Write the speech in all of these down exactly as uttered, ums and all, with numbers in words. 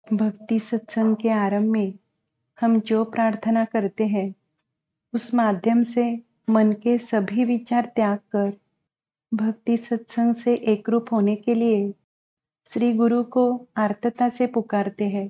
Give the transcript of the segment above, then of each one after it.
भक्ति सत्संग के आरंभ में हम जो प्रार्थना करते हैं उस माध्यम से मन के सभी विचार त्याग कर भक्ति सत्संग से एकरूप होने के लिए श्री गुरु को आर्तता से पुकारते हैं।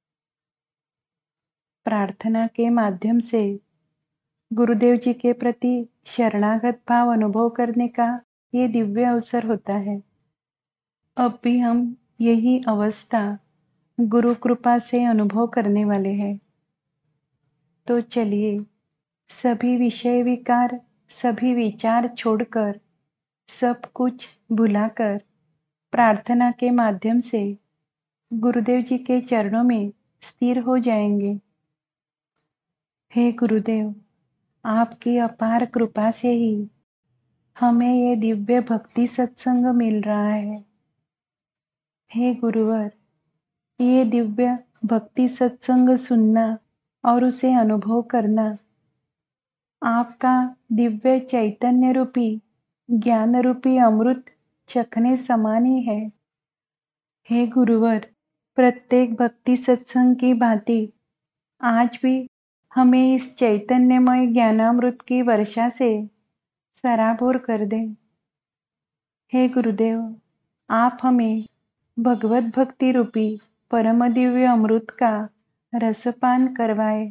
प्रार्थना के माध्यम से गुरुदेव जी के प्रति शरणागत भाव अनुभव करने का ये दिव्य अवसर होता है। अब भी हम यही अवस्था गुरु कृपा से अनुभव करने वाले हैं। तो चलिए सभी विषय विकार, सभी विचार छोड़कर, सब कुछ भुलाकर प्रार्थना के माध्यम से गुरुदेव जी के चरणों में स्थिर हो जाएंगे। हे गुरुदेव, आपकी अपार कृपा से ही हमें ये दिव्य भक्ति सत्संग मिल रहा है। हे गुरुवर, ये दिव्य भक्ति सत्संग सुनना और उसे अनुभव करना आपका दिव्य चैतन्य रूपी ज्ञान रूपी अमृत चखने समान ही है। हे गुरुवर, प्रत्येक भक्ति सत्संग की भांति आज भी हमें इस चैतन्यमय ज्ञानामृत की वर्षा से सराबोर कर दें। हे गुरुदेव, आप हमें भगवत भक्ति रूपी परम दिव्य अमृत का रसपान करवाए।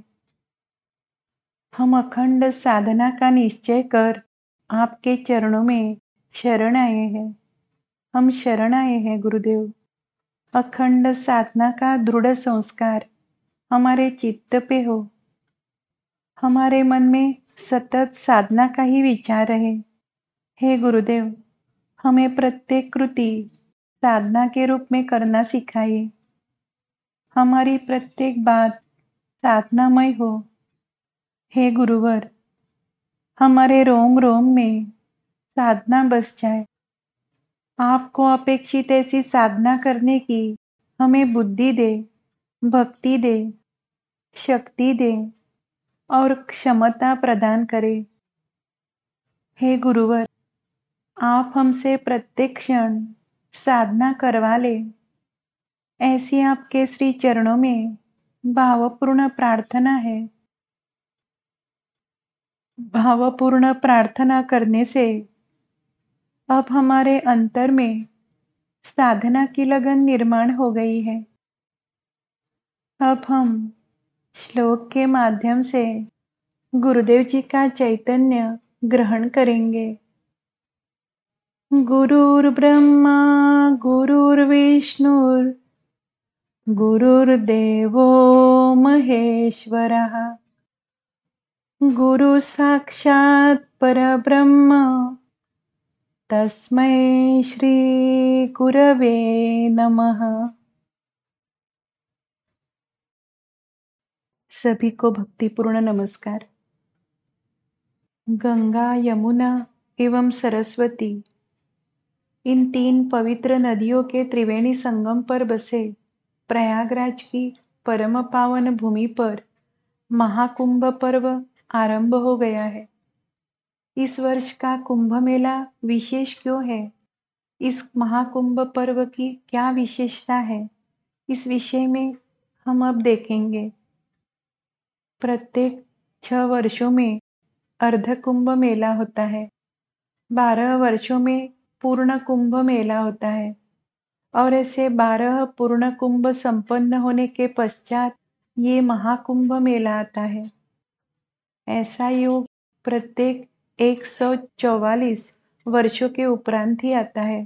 हम अखंड साधना का निश्चय कर आपके चरणों में शरण आए हैं। हम शरण आए हैं गुरुदेव। अखंड साधना का दृढ़ संस्कार हमारे चित्त पे हो। हमारे मन में सतत साधना का ही विचार रहे। हे गुरुदेव, हमें प्रत्येक कृति साधना के रूप में करना सिखाइए। हमारी प्रत्येक बात साधनामय हो। हे गुरुवर, हमारे रोम रोम में साधना बस जाए। आपको अपेक्षित ऐसी साधना करने की हमें बुद्धि दे, भक्ति दे, शक्ति दे और क्षमता प्रदान करे। हे गुरुवर, आप हमसे प्रत्येक क्षण साधना करवा ले, ऐसी आपके श्री चरणों में भावपूर्ण प्रार्थना है। भावपूर्ण प्रार्थना करने से अब हमारे अंतर में साधना की लगन निर्माण हो गई है। अब हम श्लोक के माध्यम से गुरुदेव जी का चैतन्य ग्रहण करेंगे। गुरुर्ब्रह्मा गुरुर्विष्णुर् गुरुर्देवो महेश्वरः गुरु साक्षात् परब्रह्म तस्मै श्री गुरवे नमः। सभी को भक्तिपूर्ण नमस्कार। गंगा, यमुना एवं सरस्वती, इन तीन पवित्र नदियों के त्रिवेणी संगम पर बसे प्रयागराज की परम पावन भूमि पर महाकुंभ पर्व आरंभ हो गया है। इस वर्ष का कुंभ मेला विशेष क्यों है? इस महाकुंभ पर्व की क्या विशेषता है? इस विषय में हम अब देखेंगे। प्रत्येक छह वर्षों में अर्ध कुंभ मेला होता है। बारह वर्षों में पूर्ण कुंभ मेला होता है और ऐसे बारह पूर्ण कुंभ संपन्न होने के पश्चात ये महाकुंभ मेला आता है। ऐसा योग प्रत्येक एक सौ चौवालीस वर्षों के उपरांत ही आता है।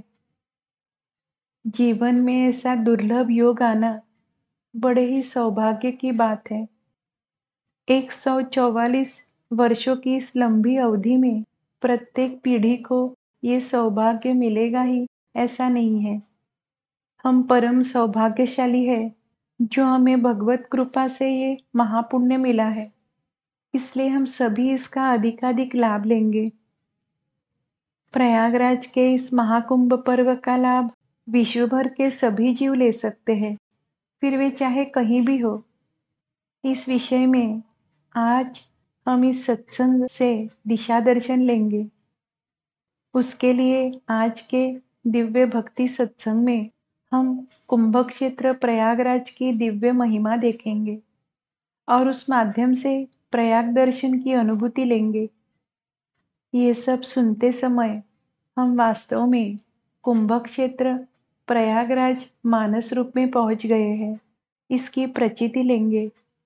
जीवन में ऐसा दुर्लभ योग आना बड़े ही सौभाग्य की बात है। एक सौ चौवालीस वर्षों की इस लंबी अवधि में प्रत्येक पीढ़ी को ये सौभाग्य मिलेगा ही ऐसा नहीं है। हम परम सौभाग्यशाली है जो हमें भगवत कृपा से ये महापुण्य मिला है। इसलिए हम सभी इसका अधिकाधिक लाभ लेंगे। प्रयागराज के इस महाकुंभ पर्व का लाभ विश्व भर के सभी जीव ले सकते हैं, फिर वे चाहे कहीं भी हो। इस विषय में आज हम इस सत्संग से दिशा दर्शन लेंगे। उसके लिए आज के दिव्य भक्ति सत्संग में हम कुंभ क्षेत्र प्रयागराज की दिव्य महिमा देखेंगे और उस माध्यम से प्रयाग दर्शन की अनुभूति लेंगे। ये सब सुनते समय हम वास्तव में कुंभ क्षेत्र प्रयागराज मानस रूप में पहुंच गए हैं, इसकी प्रचीति लेंगे।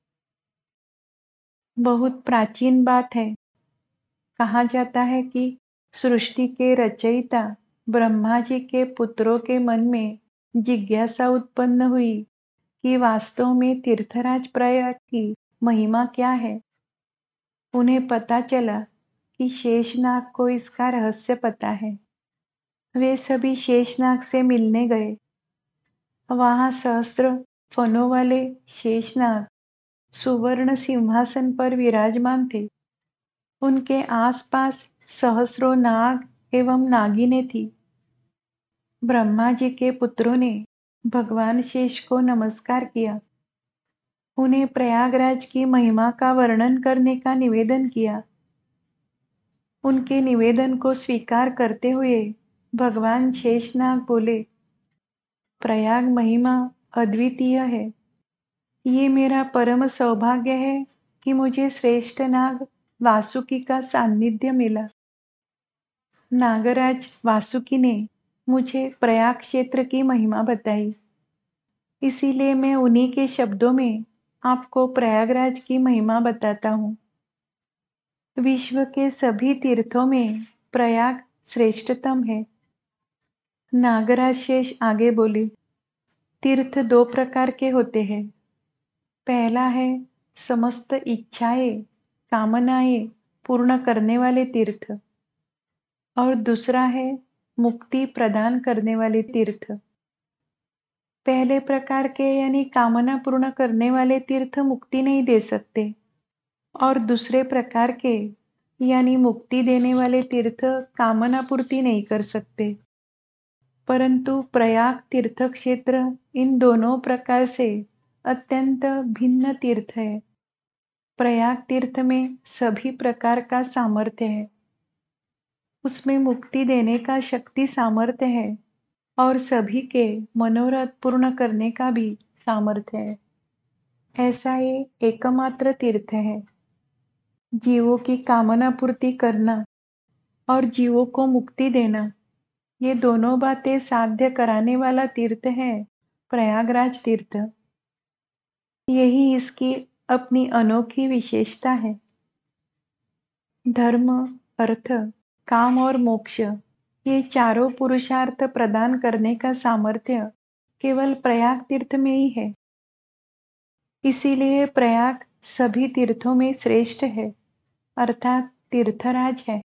बहुत प्राचीन बात है। कहा जाता है कि सृष्टि के रचयिता ब्रह्मा जी के पुत्रों के मन में जिज्ञासा उत्पन्न हुई कि वास्तव में तीर्थराज प्रयाग की महिमा क्या है। उन्हें पता चला कि शेषनाग को इसका रहस्य पता है। वे सभी शेषनाग से मिलने गए। वहां सहस्त्र फनों वाले शेषनाग सुवर्ण सिंहासन पर विराजमान थे। उनके आसपास सहस्रों नाग एवं नागिनें थी। ब्रह्मा जी के पुत्रों ने भगवान शेष को नमस्कार किया। उन्हें प्रयागराज की महिमा का वर्णन करने का निवेदन किया। उनके निवेदन को स्वीकार करते हुए भगवान शेषनाग बोले, प्रयाग महिमा अद्वितीय है। ये मेरा परम सौभाग्य है कि मुझे श्रेष्ठ नाग वासुकी का सान्निध्य मिला। नागराज वासुकी ने मुझे प्रयाग क्षेत्र की महिमा बताई, इसीलिए मैं उन्हीं के शब्दों में आपको प्रयागराज की महिमा बताता हूँ। विश्व के सभी तीर्थों में प्रयाग श्रेष्ठतम है। नागराज शेष आगे बोले, तीर्थ दो प्रकार के होते हैं। पहला है समस्त इच्छाएं कामनाएं पूर्ण करने वाले तीर्थ, और दूसरा है मुक्ति प्रदान करने वाले तीर्थ। पहले प्रकार के यानी कामना पूर्ण करने वाले तीर्थ मुक्ति नहीं दे सकते, और दूसरे प्रकार के यानी मुक्ति देने वाले तीर्थ कामना पूर्ति नहीं कर सकते। परंतु प्रयाग तीर्थ क्षेत्र इन दोनों प्रकार से अत्यंत भिन्न तीर्थ है। प्रयाग तीर्थ में सभी प्रकार का सामर्थ्य है। उसमें मुक्ति देने का शक्ति सामर्थ्य है और सभी के मनोरथ पूर्ण करने का भी सामर्थ्य है। ऐसा ये एकमात्र तीर्थ है। जीवों की कामना पूर्ति करना और जीवों को मुक्ति देना, ये दोनों बातें साध्य कराने वाला तीर्थ है प्रयागराज तीर्थ। यही इसकी अपनी अनोखी विशेषता है। धर्म, अर्थ, काम और मोक्ष, ये चारों पुरुषार्थ प्रदान करने का सामर्थ्य केवल प्रयाग तीर्थ में ही है। इसीलिए प्रयाग सभी तीर्थों में श्रेष्ठ है, अर्थात तीर्थराज है।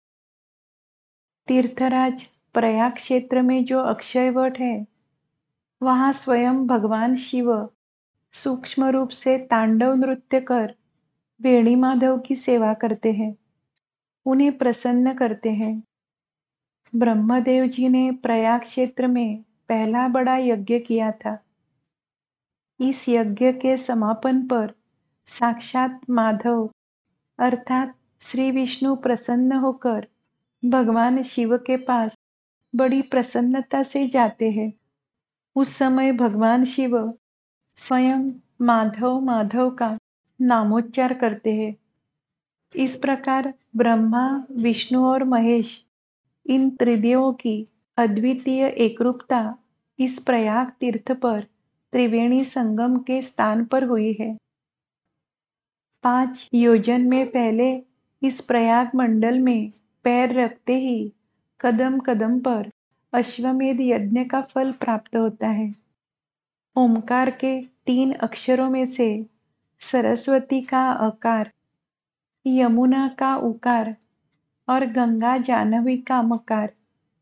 तीर्थराज प्रयाग क्षेत्र में जो अक्षय वट है, वहां स्वयं भगवान शिव सूक्ष्म रूप से तांडव नृत्य कर वेणी माधव की सेवा करते हैं, उन्हें प्रसन्न करते हैं। ब्रह्मदेव जी ने प्रयाग क्षेत्र में पहला बड़ा यज्ञ किया था। इस यज्ञ के समापन पर साक्षात माधव अर्थात श्री विष्णु प्रसन्न होकर भगवान शिव के पास बड़ी प्रसन्नता से जाते हैं। उस समय भगवान शिव स्वयं माधव माधव का नामोच्चार करते हैं। इस प्रकार ब्रह्मा, विष्णु और महेश, इन त्रिदेवों की अद्वितीय एकरूपता इस प्रयाग तीर्थ पर त्रिवेणी संगम के स्थान पर हुई है। पांच योजन में पहले इस प्रयाग मंडल में पैर रखते ही कदम कदम पर अश्वमेध यज्ञ का फल प्राप्त होता है। ओमकार के तीन अक्षरों में से सरस्वती का अकार, यमुना का उकार और गंगा जाह्नवी का मकार।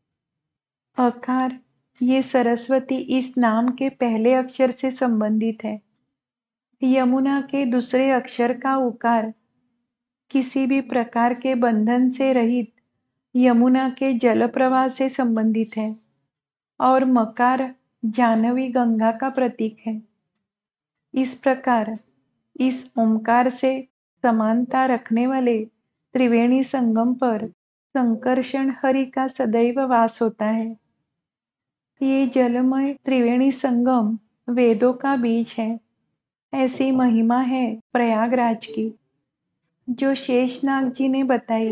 अकार ये सरस्वती इस नाम के पहले अक्षर से संबंधित है। यमुना के दूसरे अक्षर का उकार किसी भी प्रकार के बंधन से रहित यमुना के जल प्रवाह से संबंधित है, और मकार जाह्नवी गंगा का प्रतीक है। इस प्रकार इस ओमकार से समानता रखने वाले त्रिवेणी संगम पर संकर्षण हरि का सदैव वास होता है। ये जलमय त्रिवेणी संगम वेदों का बीज है। ऐसी महिमा है प्रयागराज की जो शेषनाग जी ने बताई।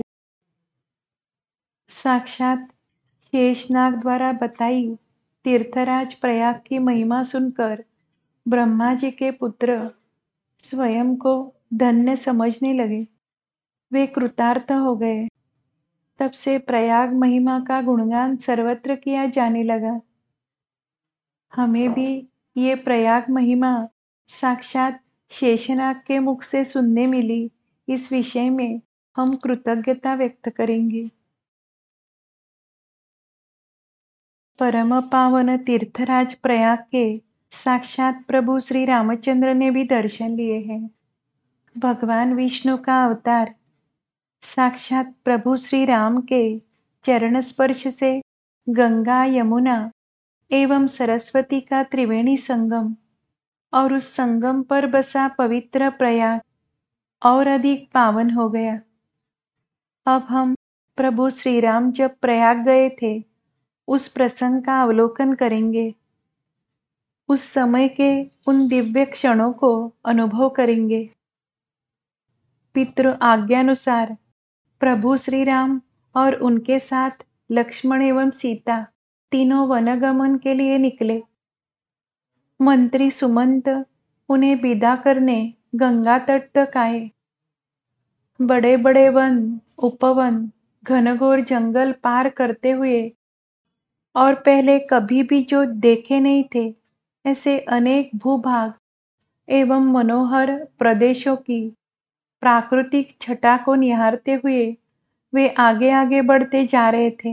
साक्षात शेषनाग द्वारा बताई तीर्थराज प्रयाग की महिमा सुनकर ब्रह्मा जी के पुत्र स्वयं को धन्य समझने लगे। वे कृतार्थ हो गए। तब से प्रयाग महिमा का गुणगान सर्वत्र किया जाने लगा। हमें भी ये प्रयाग महिमा साक्षात शेषनाग के मुख से सुनने मिली। इस विषय में हम कृतज्ञता व्यक्त करेंगे। परम पावन तीर्थराज प्रयाग के साक्षात प्रभु श्री रामचंद्र ने भी दर्शन लिए हैं। भगवान विष्णु का अवतार साक्षात प्रभु श्री राम के चरण स्पर्श से गंगा, यमुना एवं सरस्वती का त्रिवेणी संगम और उस संगम पर बसा पवित्र प्रयाग और अधिक पावन हो गया। अब हम प्रभु श्री राम जब प्रयाग गए थे उस प्रसंग का अवलोकन करेंगे। उस समय के उन दिव्य क्षणों को अनुभव करेंगे। पितृ आज्ञानुसार प्रभु श्री राम और उनके साथ लक्ष्मण एवं सीता तीनों वनगमन के लिए निकले। मंत्री सुमंत उन्हें विदा करने गंगा तट तक आए। बड़े बड़े वन, उपवन, घनघोर जंगल पार करते हुए और पहले कभी भी जो देखे नहीं थे ऐसे अनेक भूभाग एवं मनोहर प्रदेशों की प्राकृतिक छटा को निहारते हुए वे आगे आगे बढ़ते जा रहे थे।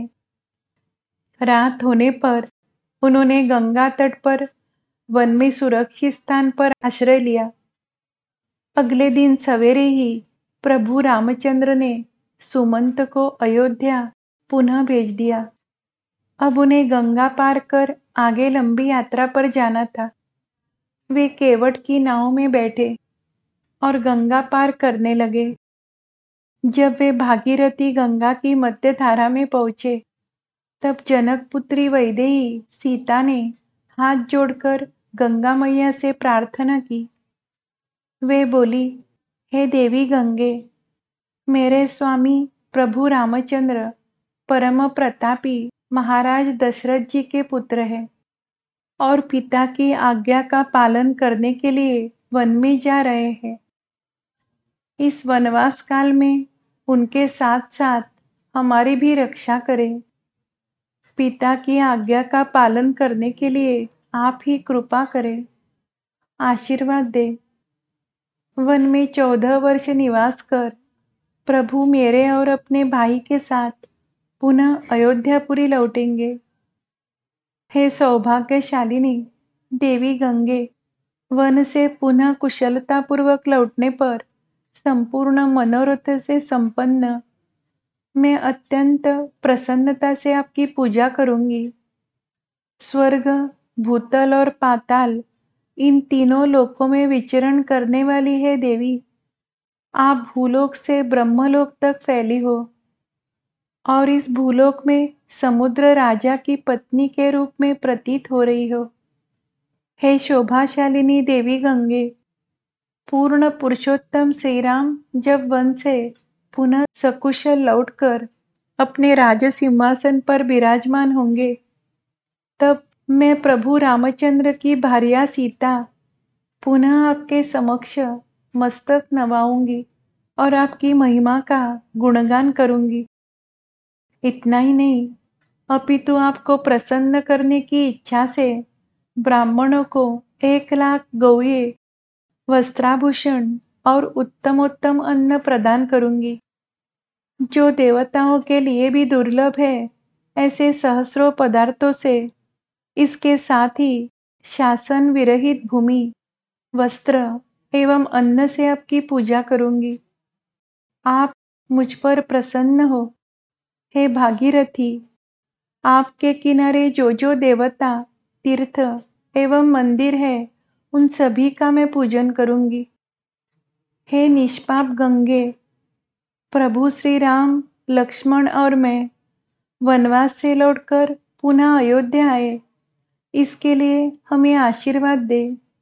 रात होने पर उन्होंने गंगा तट पर वन में सुरक्षित स्थान पर आश्रय लिया। अगले दिन सवेरे ही प्रभु रामचंद्र ने सुमंत को अयोध्या पुनः भेज दिया। अब उन्हें गंगा पार कर आगे लंबी यात्रा पर जाना था। वे केवट की नाव में बैठे और गंगा पार करने लगे। जब वे भागीरथी गंगा की मध्य धारा में पहुंचे तब जनक पुत्री वैदेही सीता ने हाथ जोड़कर गंगा मैया से प्रार्थना की। वे बोली, हे देवी गंगे, मेरे स्वामी प्रभु रामचंद्र परम प्रतापी महाराज दशरथ जी के पुत्र हैं और पिता की आज्ञा का पालन करने के लिए वन में जा रहे हैं। इस वनवास काल में उनके साथ साथ हमारी भी रक्षा करें। पिता की आज्ञा का पालन करने के लिए आप ही कृपा करें, आशीर्वाद दे। वन में चौदह वर्ष निवास कर प्रभु मेरे और अपने भाई के साथ पुनः अयोध्यापुरी लौटेंगे। हे सौभाग्यशालिनी देवी गंगे, वन से पुनः कुशलतापूर्वक लौटने पर संपूर्ण मनोरथ से संपन्न मैं अत्यंत प्रसन्नता से आपकी पूजा करूंगी। स्वर्ग, भूतल और पाताल इन तीनों लोकों में विचरण करने वाली है देवी। आप भूलोक से ब्रह्मलोक तक फैली हो और इस भूलोक में समुद्र राजा की पत्नी के रूप में प्रतीत हो रही हो। हे शोभाशालिनी देवी गंगे, पूर्ण पुरुषोत्तम श्री राम जब वन से पुनः सकुशल लौटकर अपने राज सिंहासन पर विराजमान होंगे तब मैं प्रभु रामचंद्र की भार्या सीता पुनः आपके समक्ष मस्तक नवाऊंगी और आपकी महिमा का गुणगान करूंगी। इतना ही नहीं, अपितु आपको प्रसन्न करने की इच्छा से ब्राह्मणों को एक लाख गौए, वस्त्राभूषण और उत्तमोत्तम अन्न प्रदान करूंगी। जो देवताओं के लिए भी दुर्लभ है ऐसे सहस्रों पदार्थों से इसके साथ ही शासन विरहित भूमि, वस्त्र एवं अन्न से आपकी पूजा करूंगी। आप मुझ पर प्रसन्न हो। हे भागीरथी, आपके किनारे जो जो देवता, तीर्थ एवं मंदिर है उन सभी का मैं पूजन करूंगी। हे निष्पाप गंगे, प्रभु श्री राम, लक्ष्मण और मैं वनवास से लौटकर पुनः अयोध्या आए इसके लिए हमें आशीर्वाद दे।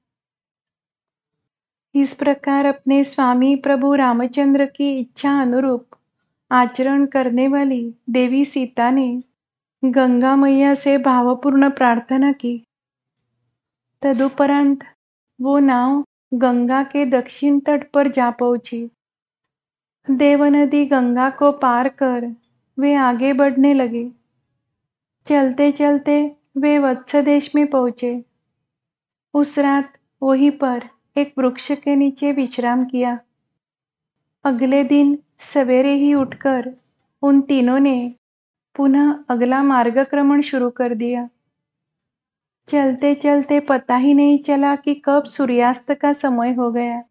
इस प्रकार अपने स्वामी प्रभु रामचंद्र की इच्छा अनुरूप आचरण करने वाली देवी सीता ने गंगा मैया से भावपूर्ण प्रार्थना की। तदुपरांत वो नाव गंगा के दक्षिण तट पर जा पहुंची। देवनदी गंगा को पार कर वे आगे बढ़ने लगे। चलते चलते वे वत्स देश में पहुंचे। उस रात वहीं पर एक वृक्ष के नीचे विश्राम किया। अगले दिन सवेरे ही उठकर उन तीनों ने पुनः अगला मार्गक्रमण शुरू कर दिया। चलते चलते पता ही नहीं चला कि कब सूर्यास्त का समय हो गया।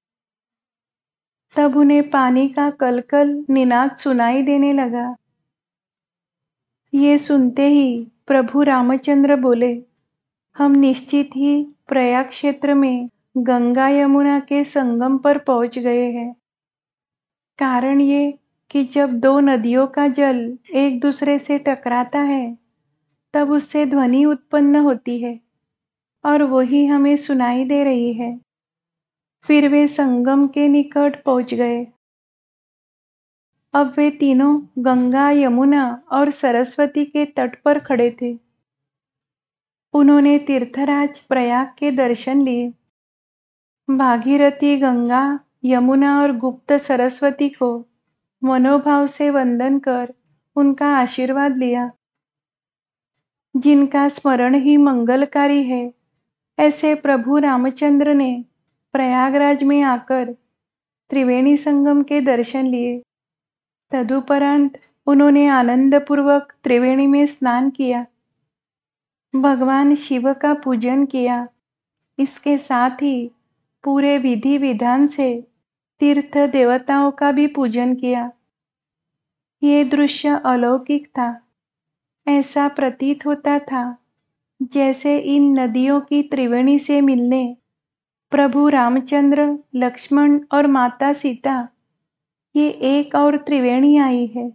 तब उन्हें पानी का कलकल निनाद सुनाई देने लगा। ये सुनते ही प्रभु रामचंद्र बोले, हम निश्चित ही प्रयाग क्षेत्र में गंगा यमुना के संगम पर पहुंच गए हैं। कारण ये कि जब दो नदियों का जल एक दूसरे से टकराता है तब उससे ध्वनि उत्पन्न होती है और वही हमें सुनाई दे रही है। फिर वे संगम के निकट पहुंच गए। अब वे तीनों गंगा, यमुना और सरस्वती के तट पर खड़े थे। उन्होंने तीर्थराज प्रयाग के दर्शन लिए। भागीरथी गंगा, यमुना और गुप्त सरस्वती को मनोभाव से वंदन कर उनका आशीर्वाद लिया। जिनका स्मरण ही मंगलकारी है, ऐसे प्रभु रामचंद्र ने प्रयागराज में आकर त्रिवेणी संगम के दर्शन लिए। तदुपरांत उन्होंने आनंदपूर्वक त्रिवेणी में स्नान किया, भगवान शिव का पूजन किया। इसके साथ ही पूरे विधि विधान से तीर्थ देवताओं का भी पूजन किया। ये दृश्य अलौकिक था। ऐसा प्रतीत होता था जैसे इन नदियों की त्रिवेणी से मिलने प्रभु रामचंद्र, लक्ष्मण और माता सीता ये एक और त्रिवेणी आई है।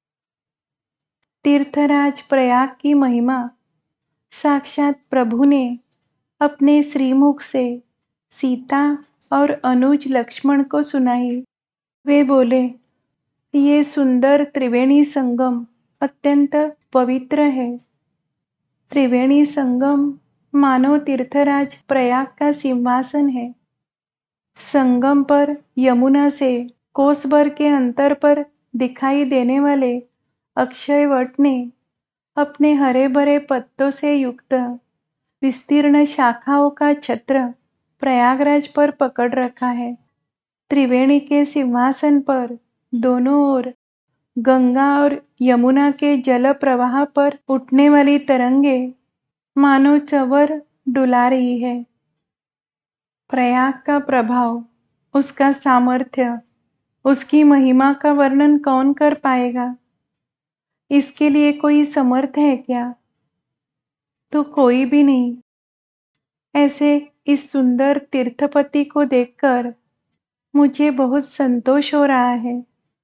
तीर्थराज प्रयाग की महिमा साक्षात प्रभु ने अपने श्रीमुख से सीता और अनुज लक्ष्मण को सुनाई। वे बोले, ये सुंदर त्रिवेणी संगम अत्यंत पवित्र है। त्रिवेणी संगम मानो तीर्थराज प्रयाग का सिंहासन है। संगम पर यमुना से कोस भर के अंतर पर दिखाई देने वाले अक्षय वट ने अपने हरे भरे पत्तों से युक्त विस्तीर्ण शाखाओं का छत्र प्रयागराज पर पकड़ रखा है। त्रिवेणी के सिंहासन पर दोनों ओर गंगा और यमुना के जल प्रवाह पर उठने वाली तरंगे मानो चंवर डुला रही है। प्रयाग का प्रभाव, उसका सामर्थ्य, उसकी महिमा का वर्णन कौन कर पाएगा? इसके लिए कोई समर्थ है क्या? तो कोई भी नहीं। ऐसे इस सुंदर तीर्थपति को देखकर मुझे बहुत संतोष हो रहा है।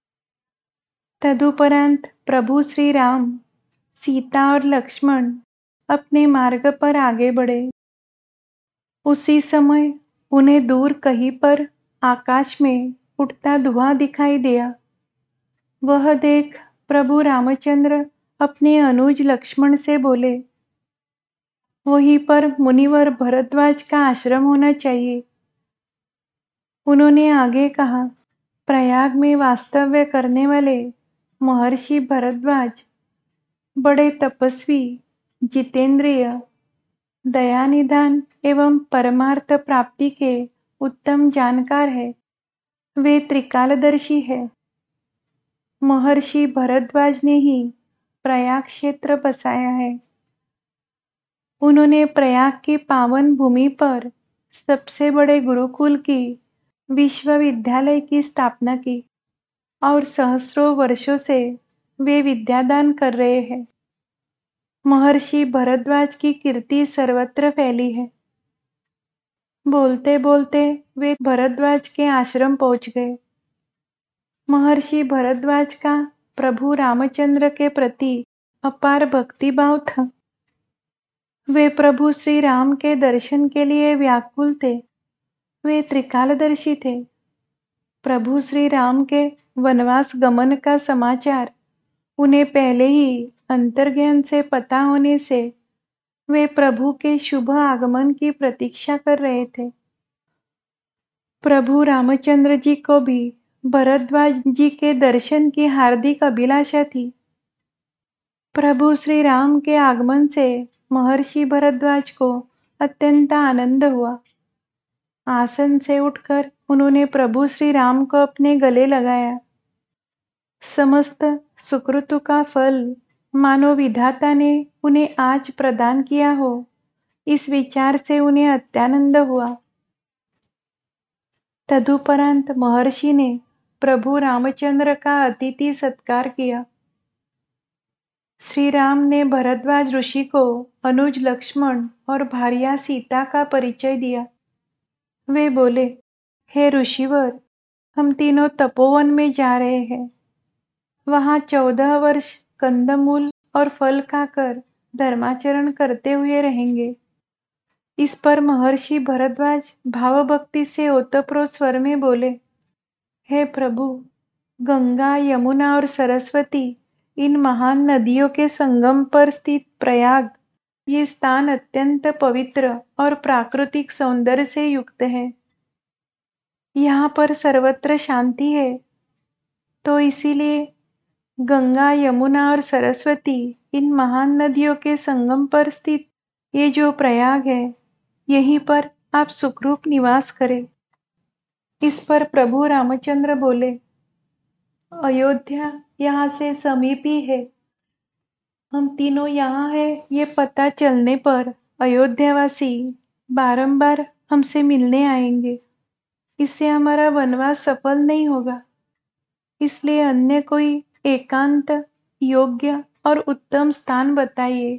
तदुपरांत प्रभु श्री राम, सीता और लक्ष्मण अपने मार्ग पर आगे बढ़े। उसी समय उन्हें दूर कहीं पर आकाश में उठता धुआं दिखाई दिया। वह देख प्रभु रामचंद्र अपने अनुज लक्ष्मण से बोले, वहीं पर मुनिवर भरद्वाज का आश्रम होना चाहिए। उन्होंने आगे कहा, प्रयाग में वास्तव्य करने वाले महर्षि भरद्वाज बड़े तपस्वी, जितेंद्रिय, दयानिधान एवं परमार्थ प्राप्ति के उत्तम जानकार है। वे त्रिकालदर्शी है। महर्षि भरद्वाज ने ही प्रयाग क्षेत्र बसाया है। उन्होंने प्रयाग की पावन भूमि पर सबसे बड़े गुरुकुल की विश्वविद्यालय की स्थापना की और सहस्रों वर्षों से वे विद्यादान कर रहे हैं। महर्षि भरद्वाज की कीर्ति सर्वत्र फैली है। बोलते बोलते वे भरद्वाज के आश्रम पहुंच गए। महर्षि भरद्वाज का प्रभु रामचंद्र के प्रति अपार भक्तिभाव था। वे प्रभु श्री राम के दर्शन के लिए व्याकुल थे। वे त्रिकालदर्शी थे। प्रभु श्री राम के वनवास गमन का समाचार उन्हें पहले ही अंतर्ज्ञान से पता होने से वे प्रभु के शुभ आगमन की प्रतीक्षा कर रहे थे। प्रभु रामचंद्र जी को भी भरद्वाज जी के दर्शन की हार्दिक अभिलाषा थी। प्रभु श्री राम के आगमन से महर्षि भरद्वाज को अत्यंत आनंद हुआ। आसन से उठकर उन्होंने प्रभु श्री राम को अपने गले लगाया। समस्त सुकृतों का फल मानो विधाता ने उन्हें आज प्रदान किया हो, इस विचार से उन्हें अत्यानंद हुआ। तदुपरांत महर्षि ने प्रभु रामचंद्र का अतिथि सत्कार किया। श्री राम ने भरद्वाज ऋषि को अनुज लक्ष्मण और भार्या सीता का परिचय दिया। वे बोले, हे ऋषिवर, हम तीनों तपोवन में जा रहे हैं। वहां चौदह वर्ष कंदमूल और फल खाकर धर्माचरण करते हुए रहेंगे। इस पर महर्षि भरद्वाज भावभक्ति से ओतप्रोत स्वर में बोले, हे प्रभु, गंगा, यमुना और सरस्वती, इन महान नदियों के संगम पर स्थित प्रयाग, ये स्थान अत्यंत पवित्र और प्राकृतिक सौंदर्य से युक्त है। यहाँ पर सर्वत्र शांति है, तो इसीलिए गंगा, यमुना और सरस्वती, इन महान नदियों के संगम पर स्थित ये जो प्रयाग है, यहीं पर आप सुखरूप निवास करें। इस पर प्रभु रामचंद्र बोले, अयोध्या यहाँ से समीप ही है। हम तीनों यहाँ हैं ये पता चलने पर अयोध्यावासी बारंबार हमसे मिलने आएंगे। इससे हमारा वनवास सफल नहीं होगा। इसलिए अन्य कोई एकांत, योग्य और उत्तम स्थान बताइए।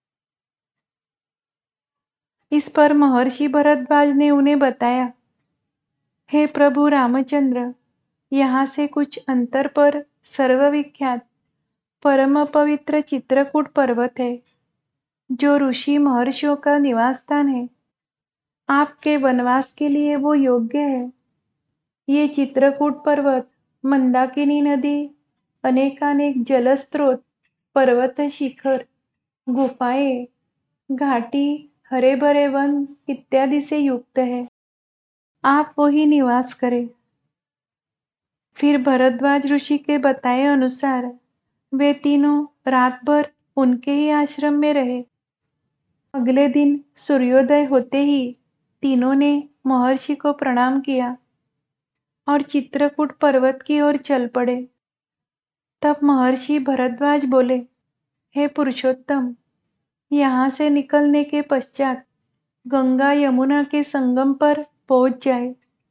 इस पर महर्षि भरद्वाज ने उन्हें बताया, हे प्रभु रामचंद्र, यहाँ से कुछ अंतर पर सर्वविख्यात परम पवित्र चित्रकूट पर्वत है, जो ऋषि महर्षियों का निवास स्थान है। आपके वनवास के लिए वो योग्य है। ये चित्रकूट पर्वत, मंदाकिनी नदी, अनेकानेक जलस्रोत, पर्वत शिखर, गुफाएं, घाटी, हरे भरे वन इत्यादि से युक्त है। आप वही निवास करें। फिर भरद्वाज ऋषि के बताए अनुसार वे तीनों रात भर उनके ही आश्रम में रहे। अगले दिन सूर्योदय होते ही तीनों ने महर्षि को प्रणाम किया और चित्रकूट पर्वत की ओर चल पड़े। तब महर्षि भरद्वाज बोले, हे पुरुषोत्तम, यहाँ से निकलने के पश्चात गंगा यमुना के संगम पर पहुंच जाए।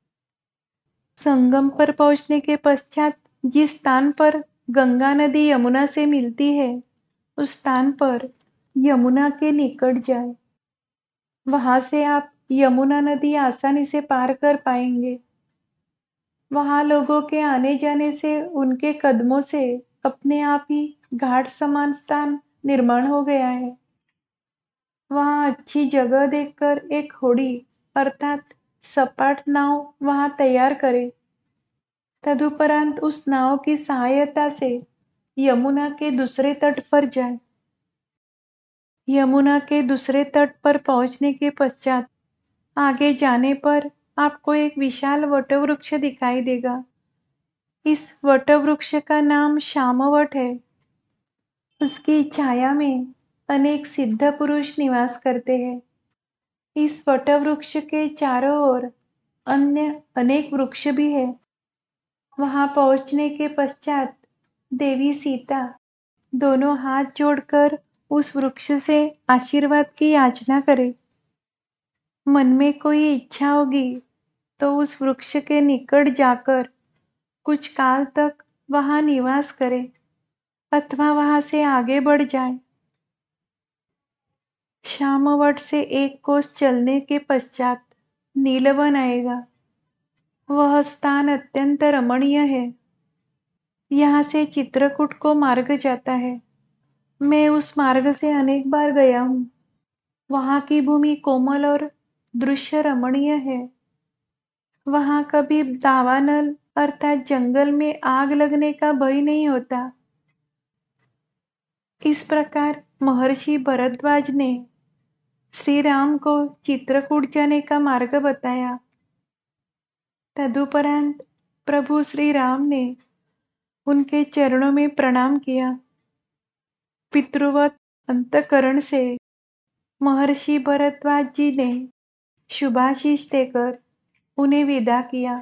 संगम पर पहुंचने के पश्चात जिस स्थान पर गंगा नदी यमुना से मिलती है, उस स्थान पर यमुना के निकट जाए। वहां से आप यमुना नदी आसानी से पार कर पाएंगे। वहां लोगों के आने जाने से उनके कदमों से अपने आप ही घाट समान स्थान निर्माण हो गया है। वहां अच्छी जगह देखकर एक होड़ी अर्थात सपाट नाव वहां तैयार करें। तदुपरांत उस नाव की सहायता से यमुना के दूसरे तट पर जाए। यमुना के दूसरे तट पर पहुंचने के पश्चात आगे जाने पर आपको एक विशाल वटवृक्ष दिखाई देगा। इस वटवृक्ष का नाम श्यामवट है। उसकी छाया में अनेक सिद्ध पुरुष निवास करते हैं। इस वटवृक्ष के चारों ओर अन्य अनेक वृक्ष भी है। वहां पहुंचने के पश्चात देवी सीता दोनों हाथ जोड़कर उस वृक्ष से आशीर्वाद की याचना करे। मन में कोई इच्छा होगी तो उस वृक्ष के निकट जाकर कुछ काल तक वहां निवास करे अथवा वहां से आगे बढ़ जाए। श्यामवट से एक कोस चलने के पश्चात नीलवन आएगा। वह स्थान अत्यंत रमणीय है। यहाँ से चित्रकूट को मार्ग जाता है। मैं उस मार्ग से अनेक बार गया हूँ। वहाँ की भूमि कोमल और दृश्य रमणीय है। वहाँ कभी दावानल अर्थात जंगल में आग लगने का भय नहीं होता। इस प्रकार महर्षि भरद्वाज ने श्री राम को चित्रकूट जाने का मार्ग बताया। तदुपरांत प्रभु श्री राम ने उनके चरणों में प्रणाम किया। पितृवत अंतकरण से महर्षि भरद्वाज जी ने शुभाशीष देकर उन्हें विदा किया।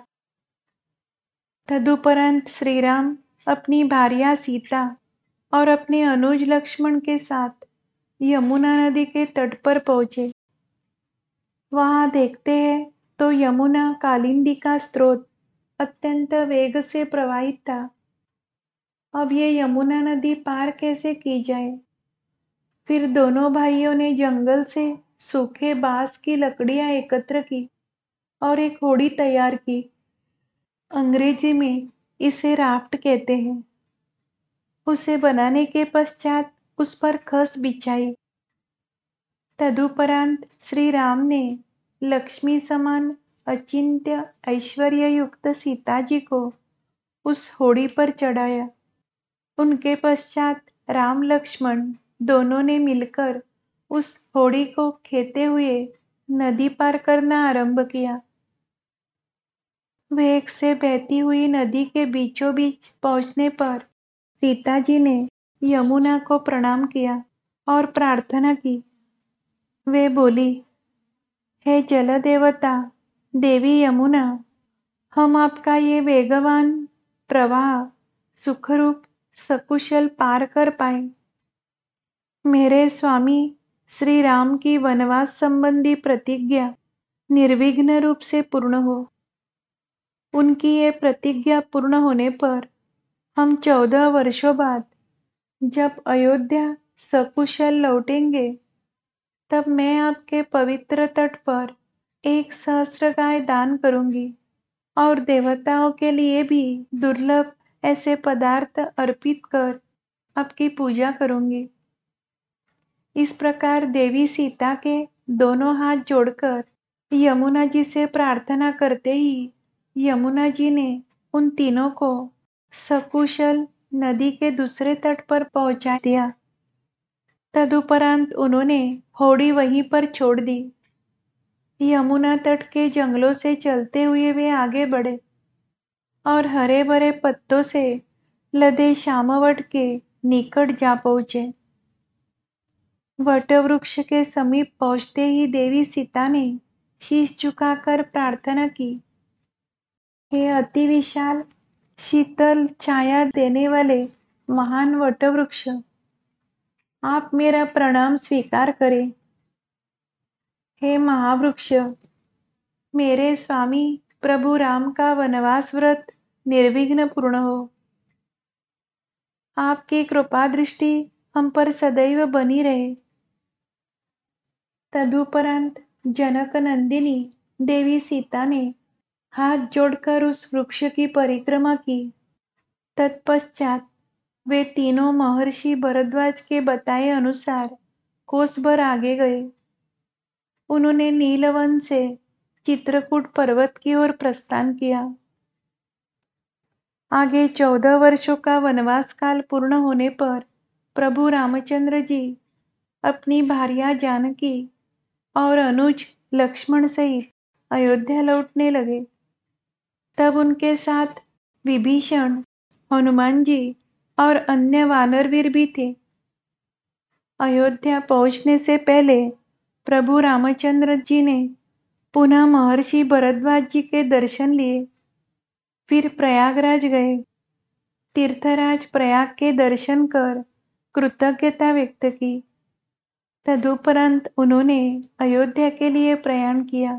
तदुपरांत श्री राम अपनी भार्या सीता और अपने अनुज लक्ष्मण के साथ यमुना नदी के तट पर पहुंचे। वहां देखते हैं तो यमुना कालिंदी का स्रोत अत्यंत वेग से प्रवाहित था। अब ये यमुना नदी पार कैसे की जाए? फिर दोनों भाइयों ने जंगल से सूखे बांस की लकड़ियां एकत्र की और एक होड़ी तैयार की। अंग्रेजी में इसे राफ्ट कहते हैं। उसे बनाने के पश्चात उस पर खस बिछाई। तदुपरांत श्री राम ने लक्ष्मी समान अचिंत्य ऐश्वर्य युक्त सीता जी को उस होड़ी पर चढ़ाया। उनके पश्चात राम लक्ष्मण दोनों ने मिलकर उस होड़ी को खेते हुए नदी पार करना आरंभ किया। वेग से बहती हुई नदी के बीचों बीच पहुंचने पर सीता जी ने यमुना को प्रणाम किया और प्रार्थना की। वे बोली, हे जल देवता देवी यमुना, हम आपका ये वेगवान प्रवाह सुखरूप सकुशल पार कर पाए। मेरे स्वामी श्री राम की वनवास संबंधी प्रतिज्ञा निर्विघ्न रूप से पूर्ण हो। उनकी ये प्रतिज्ञा पूर्ण होने पर हम चौदह वर्षों बाद जब अयोध्या सकुशल लौटेंगे, तब मैं आपके पवित्र तट पर एक सहस्र गाय दान करूंगी और देवताओं के लिए भी दुर्लभ ऐसे पदार्थ अर्पित कर आपकी पूजा करूंगी। इस प्रकार देवी सीता के दोनों हाथ जोड़कर यमुना जी से प्रार्थना करते ही यमुना जी ने उन तीनों को सकुशल नदी के दूसरे तट पर पहुंचा दिया। तदुपरांत उन्होंने होड़ी वहीं पर छोड़ दी। यमुना तट के जंगलों से चलते हुए वे आगे बढ़े और हरे भरे पत्तों से लदे श्यामवट के निकट जा पहुंचे। वट वृक्ष के समीप पहुंचते ही देवी सीता ने शीश झुकाकर प्रार्थना की, हे अति विशाल शीतल छाया देने वाले महान वट वृक्ष, आप मेरा प्रणाम स्वीकार करें। हे महावृक्ष, मेरे स्वामी प्रभु राम का वनवास व्रत निर्विघ्न पूर्ण हो। आपकी कृपा दृष्टि हम पर सदैव बनी रहे। तदुपरांत जनक नंदिनी देवी सीता ने हाथ जोड़कर उस वृक्ष की परिक्रमा की। तत्पश्चात वे तीनों महर्षि भरद्वाज के बताए अनुसार कोस भर आगे गए। उन्होंने नीलवन से चित्रकूट पर्वत की ओर प्रस्थान किया। आगे चौदह वर्षों का वनवास काल पूर्ण होने पर प्रभु रामचंद्र जी अपनी भार्या जानकी और अनुज लक्ष्मण सहित अयोध्या लौटने लगे। तब उनके साथ विभीषण, हनुमान जी और अन्य वानरवीर भी थे। अयोध्या पहुंचने से पहले प्रभु रामचंद्र जी ने पुनः महर्षि भरद्वाज जी के दर्शन लिए। फिर प्रयागराज गए। तीर्थराज प्रयाग के दर्शन कर कृतज्ञता व्यक्त की। तदुपरांत उन्होंने अयोध्या के लिए प्रयाण किया।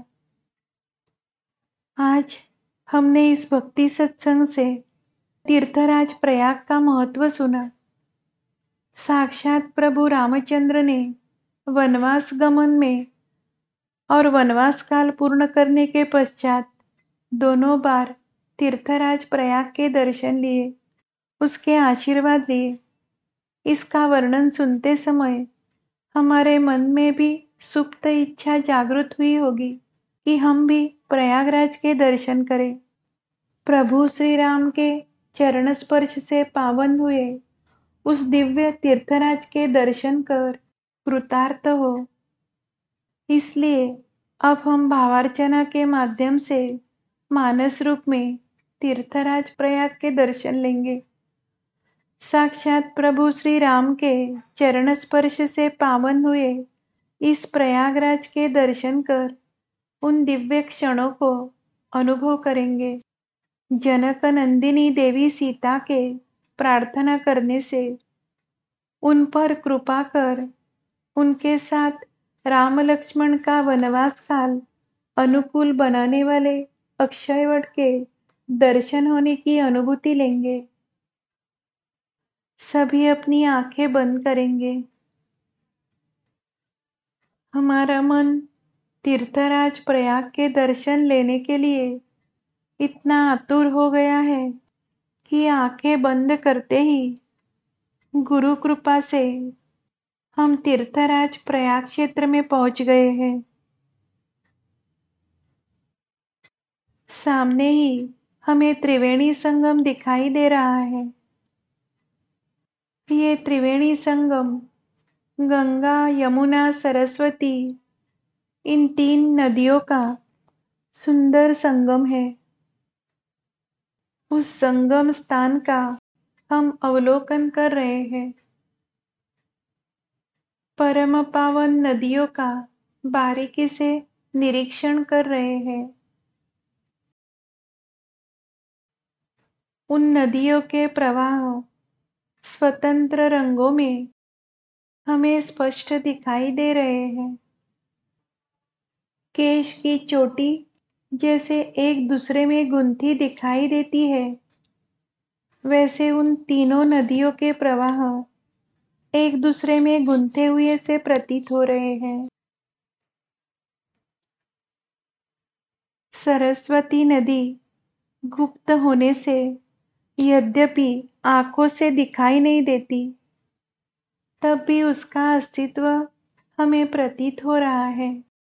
आज हमने इस भक्ति सत्संग से तीर्थराज प्रयाग का महत्व सुना। साक्षात प्रभु रामचंद्र ने वनवास गमन में और वनवास काल पूर्ण करने के पश्चात दोनों बार तीर्थराज प्रयाग के दर्शन लिए, उसके आशीर्वाद लिए। इसका वर्णन सुनते समय हमारे मन में भी सुप्त इच्छा जागृत हुई होगी कि हम भी प्रयागराज के दर्शन करें। प्रभु श्री राम के चरण स्पर्श से पावन हुए उस दिव्य तीर्थराज के दर्शन कर कृतार्थ हो। इसलिए अब हम भावार्चना के माध्यम से मानस रूप में तीर्थराज प्रयाग के दर्शन लेंगे। साक्षात प्रभु श्री राम के चरण स्पर्श से पावन हुए इस प्रयागराज के दर्शन कर उन दिव्य क्षणों को अनुभव करेंगे। जनक नंदिनी देवी सीता के प्रार्थना करने से उन पर कृपा कर उनके साथ राम लक्ष्मण का वनवास काल अनुकूल बनाने वाले अक्षयवट के दर्शन होने की अनुभूति लेंगे। सभी अपनी आंखें बंद करेंगे। हमारा मन तीर्थराज प्रयाग के दर्शन लेने के लिए इतना आतुर हो गया है कि आंखें बंद करते ही गुरु कृपा से हम तीर्थराज प्रयाग क्षेत्र में पहुंच गए हैं। सामने ही हमें त्रिवेणी संगम दिखाई दे रहा है। ये त्रिवेणी संगम गंगा, यमुना, सरस्वती इन तीन नदियों का सुंदर संगम है। उस संगम स्थान का हम अवलोकन कर रहे हैं। परम पावन नदियों का बारीकी से निरीक्षण कर रहे हैं। उन नदियों के प्रवाह स्वतंत्र रंगों में हमें स्पष्ट दिखाई दे रहे हैं। केश की चोटी जैसे एक दूसरे में गुंथी दिखाई देती है, वैसे उन तीनों नदियों के प्रवाह एक दूसरे में गुंथे हुए से प्रतीत हो रहे हैं। सरस्वती नदी गुप्त होने से यद्यपि आंखों से दिखाई नहीं देती, तब भी उसका अस्तित्व हमें प्रतीत हो रहा है।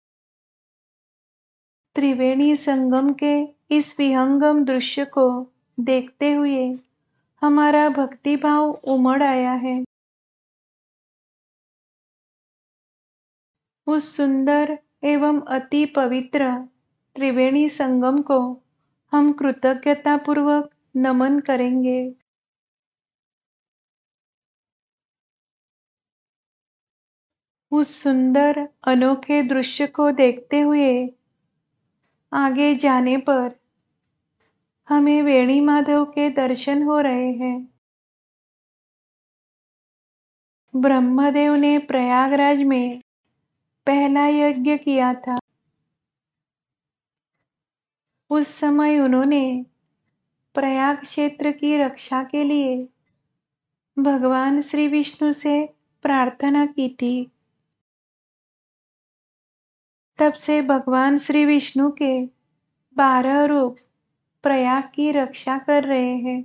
त्रिवेणी संगम के इस विहंगम दृश्य को देखते हुए हमारा भक्तिभाव उमड़ आया है। उस सुंदर एवं अति पवित्र त्रिवेणी संगम को हम कृतज्ञता पूर्वक नमन करेंगे। उस सुंदर अनोखे दृश्य को देखते हुए आगे जाने पर हमें वेणी माधव के दर्शन हो रहे हैं। ब्रह्मदेव ने प्रयागराज में पहला यज्ञ किया था। उस समय उन्होंने प्रयाग क्षेत्र की रक्षा के लिए भगवान श्री विष्णु से प्रार्थना की थी। तब से भगवान श्री विष्णु के बारह रूप प्रयाग की रक्षा कर रहे हैं।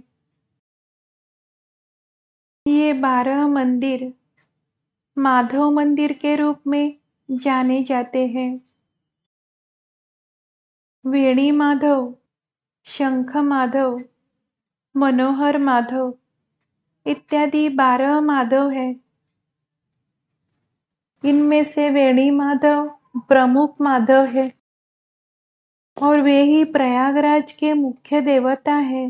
ये बारह मंदिर माधव मंदिर के रूप में जाने जाते हैं। वेणी माधव, शंख माधव, मनोहर माधव इत्यादि बारह माधव है। इनमें से वेणी माधव प्रमुख माधव है और वे ही प्रयागराज के मुख्य देवता हैं।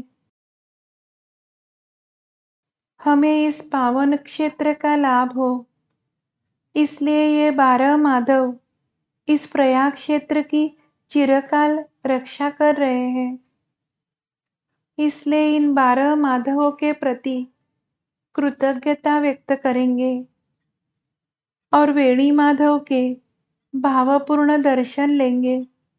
हमें इस पावन क्षेत्र का लाभ हो, इसलिए ये बारह माधव इस प्रयाग क्षेत्र की चिरकाल रक्षा कर रहे हैं। इसलिए इन बारह माधवों के प्रति कृतज्ञता व्यक्त करेंगे और वेणी माधव के भावपूर्ण दर्शन लेंगे।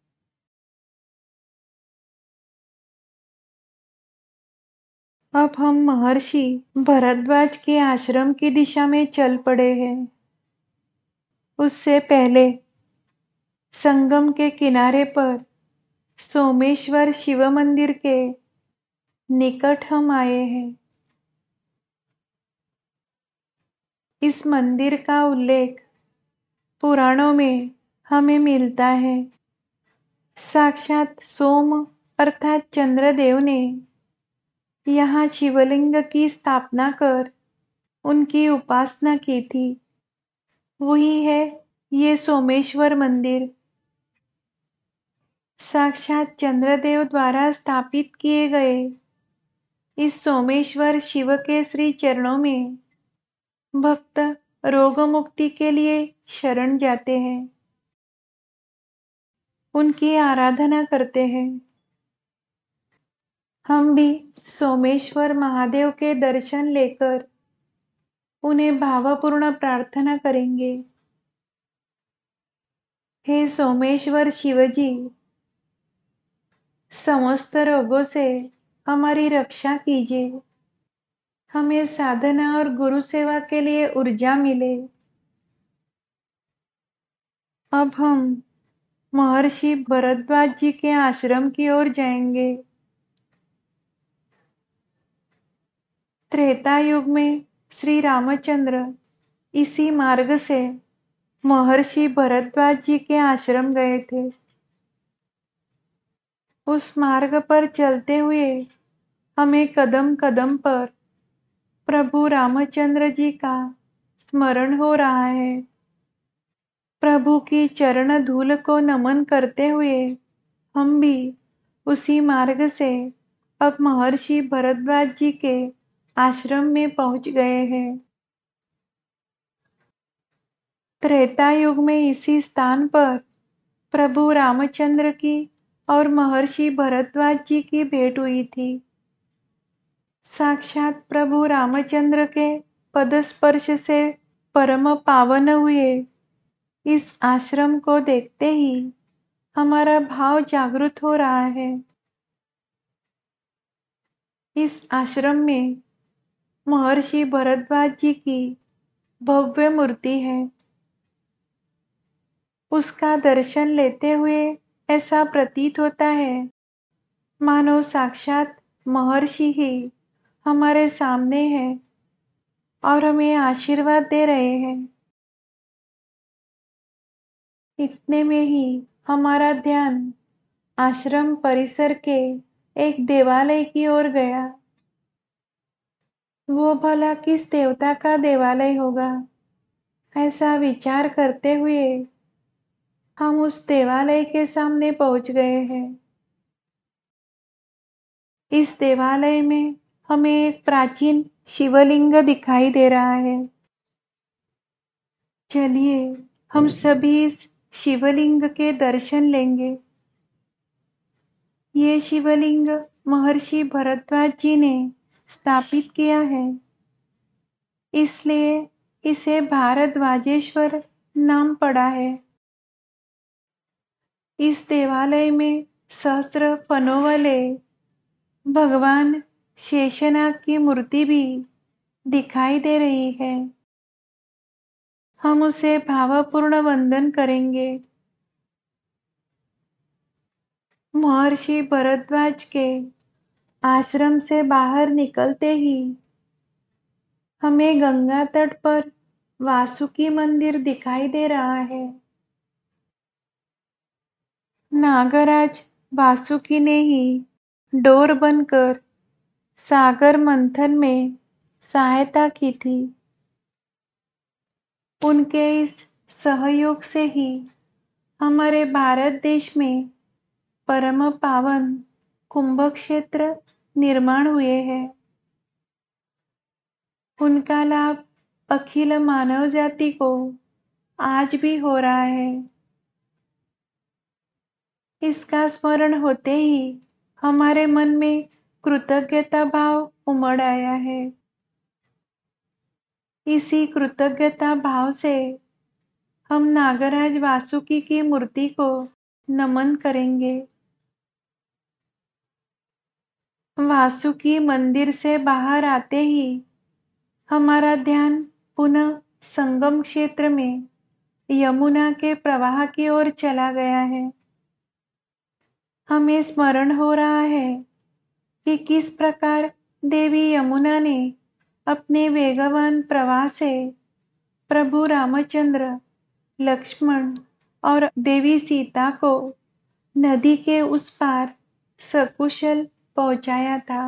अब हम महर्षि भरद्वाज के आश्रम की दिशा में चल पड़े हैं। उससे पहले संगम के किनारे पर सोमेश्वर शिव मंदिर के निकट हम आए हैं। इस मंदिर का उल्लेख पुराणों में हमें मिलता है। साक्षात सोम अर्थात चंद्रदेव ने यहाँ शिवलिंग की स्थापना कर उनकी उपासना की थी। वही है ये सोमेश्वर मंदिर। साक्षात चंद्रदेव द्वारा स्थापित किए गए इस सोमेश्वर शिव के श्री चरणों में भक्त रोग मुक्ति के लिए शरण जाते हैं, उनकी आराधना करते हैं। हम भी सोमेश्वर महादेव के दर्शन लेकर उन्हें भावपूर्ण प्रार्थना करेंगे। हे सोमेश्वर शिवजी, समस्त रोगों से हमारी रक्षा कीजिए। हमें साधना और गुरु सेवा के लिए ऊर्जा मिले। अब हम महर्षि भरद्वाज जी के आश्रम की ओर जाएंगे। त्रेता युग में श्री रामचंद्र इसी मार्ग से महर्षि भरद्वाज जी के आश्रम गए थे। उस मार्ग पर चलते हुए हमें कदम कदम पर प्रभु रामचंद्र जी का स्मरण हो रहा है। प्रभु की चरण धूल को नमन करते हुए हम भी उसी मार्ग से अब महर्षि भरद्वाज जी के आश्रम में पहुंच गए हैं। त्रेता युग में इसी स्थान पर प्रभु रामचंद्र की और महर्षि भरद्वाज जी की भेंट हुई थी। साक्षात प्रभु रामचंद्र के पद स्पर्श से परम पावन हुए इस आश्रम को देखते ही हमारा भाव जागृत हो रहा है। इस आश्रम में महर्षि भरद्वाज जी की भव्य मूर्ति है। उसका दर्शन लेते हुए ऐसा प्रतीत होता है मानो साक्षात महर्षि ही हमारे सामने है और हमें आशीर्वाद दे रहे हैं। इतने में ही हमारा ध्यान आश्रम परिसर के एक देवालय की ओर गया। वो भला किस देवता का देवालय होगा, ऐसा विचार करते हुए हम उस देवालय के सामने पहुंच गए हैं। इस देवालय में हमें एक प्राचीन शिवलिंग दिखाई दे रहा है। चलिए हम सभी इस शिवलिंग के दर्शन लेंगे। ये शिवलिंग महर्षि भरद्वाज जी ने स्थापित किया है, इसलिए इसे भारद्वाजेश्वर नाम पड़ा है। इस देवालय में सहस्र फनों वाले भगवान शेषनाग की मूर्ति भी दिखाई दे रही है। हम उसे भावपूर्ण वंदन करेंगे। महर्षि भरद्वाज के आश्रम से बाहर निकलते ही हमें गंगा तट पर वासुकी मंदिर दिखाई दे रहा है। नागराज वासुकी ने ही डोर बनकर सागर मंथन में सहायता की थी। उनके इस सहयोग से ही हमारे भारत देश में परम पावन कुंभ क्षेत्र निर्माण हुए हैं। उनका लाभ अखिल मानव जाति को आज भी हो रहा है। इसका स्मरण होते ही हमारे मन में कृतज्ञता भाव उमड़ आया है। इसी कृतज्ञता भाव से हम नागराज वासुकी की मूर्ति को नमन करेंगे। वासुकी मंदिर से बाहर आते ही हमारा ध्यान पुनः संगम क्षेत्र में यमुना के प्रवाह की ओर चला गया है। हमें स्मरण हो रहा है कि किस प्रकार देवी यमुना ने अपने वेगवान प्रवाह से प्रभु रामचंद्र लक्ष्मण और देवी सीता को नदी के उस पार सकुशल पहुंचाया था।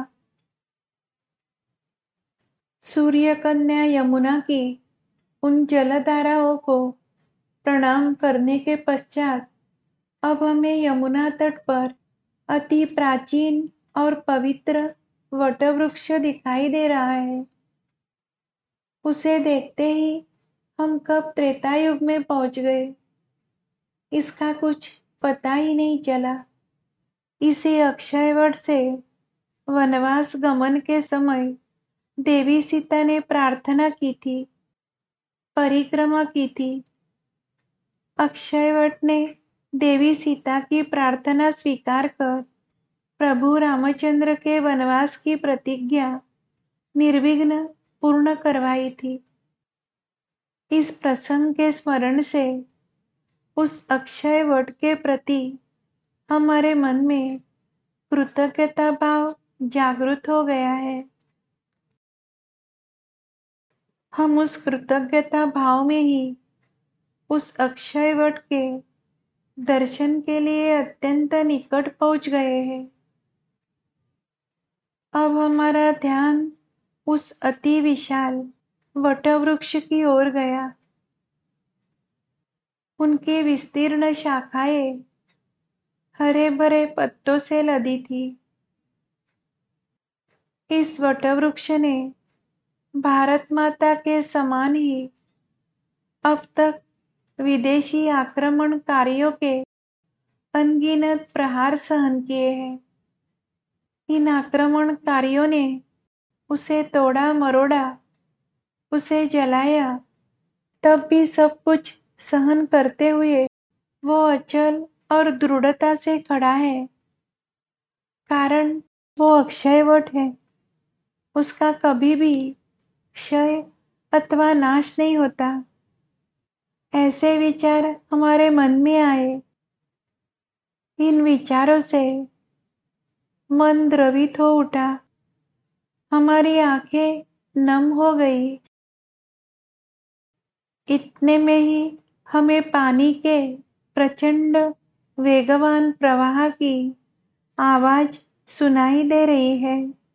सूर्य कन्या यमुना की उन जलधाराओं को प्रणाम करने के पश्चात अब हमें यमुना तट पर अति प्राचीन और पवित्र वटवृक्ष दिखाई दे रहा है। उसे देखते ही हम कब त्रेता युग में पहुंच गए, इसका कुछ पता ही नहीं चला। इसी अक्षय वट से वनवास गमन के समय देवी सीता ने प्रार्थना की थी, परिक्रमा की थी। अक्षयवट ने देवी सीता की प्रार्थना स्वीकार कर प्रभु रामचंद्र के वनवास की प्रतिज्ञा निर्विघ्न पूर्ण करवाई थी। इस प्रसंग के स्मरण से उस अक्षय वट के प्रति हमारे मन में कृतज्ञता भाव जागृत हो गया है। हम उस कृतज्ञता भाव में ही उस अक्षय वट के दर्शन के लिए अत्यंत निकट पहुंच गए हैं। अब हमारा ध्यान उस अति विशाल वटवृक्ष की ओर गया। उनकी विस्तीर्ण शाखाएं हरे भरे पत्तों से लदी थी। इस वटवृक्ष ने भारत माता के समान ही अब तक विदेशी आक्रमणकारियों के अनगिनत प्रहार सहन किए हैं। इन आक्रमणकारियों ने उसे तोड़ा मरोड़ा, उसे जलाया, तब भी सब कुछ सहन करते हुए वो अचल और दृढ़ता से खड़ा है, कारण वो अक्षयवट है। उसका कभी भी क्षय अथवा नाश नहीं होता। ऐसे विचार हमारे मन में आए। इन विचारों से मन द्रवित हो उठा, हमारी आंखें नम हो गई। इतने में ही हमें पानी के प्रचंड वेगवान प्रवाह की आवाज सुनाई दे रही है।